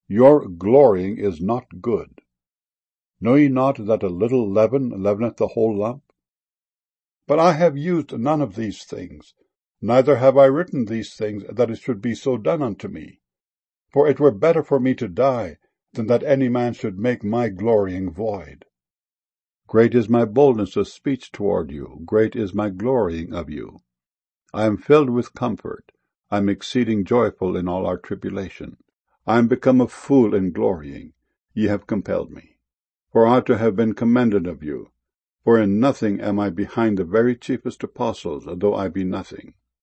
Your glorying is not good. Know ye not that a little leaven leaveneth the whole lump? But I have used none of these things, neither have I written these things, that it should be so done unto me. For it were better for me to die, than that any man should make my glorying void. Great is my boldness of speech toward you, great is my glorying of you. I am filled with comfort, I am exceeding joyful in all our tribulation. I am become a fool in glorying, ye have compelled me. For I ought to have been commended of you. For in nothing am I behind the very chiefest apostles, though I be nothing.